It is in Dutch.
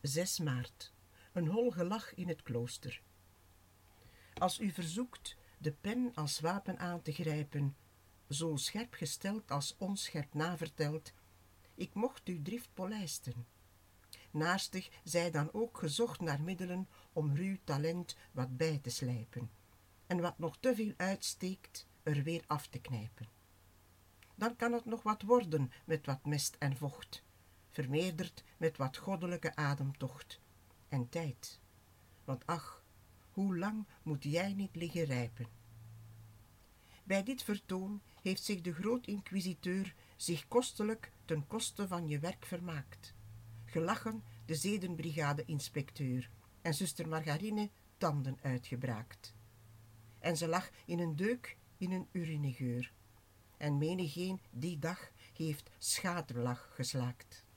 6 maart. Een hol gelach in het klooster. Als u verzoekt de pen als wapen aan te grijpen, zo scherp gesteld als onscherp naverteld, ik mocht uw drift polijsten. Naastig zij dan ook gezocht naar middelen om ruw talent wat bij te slijpen, en wat nog te veel uitsteekt, er weer af te knijpen. Dan kan het nog wat worden met wat mest en vocht, vermeerderd met wat goddelijke ademtocht en tijd. Want ach, hoe lang moet jij niet liggen rijpen? Bij dit vertoon heeft zich de groot-inquisiteur zich kostelijk ten koste van je werk vermaakt. Gelachen de zedenbrigade-inspecteur en zuster Margarine tanden uitgebraakt. En ze lag in een deuk in een urinegeur. En menigeen die dag heeft schaterlach geslaakt.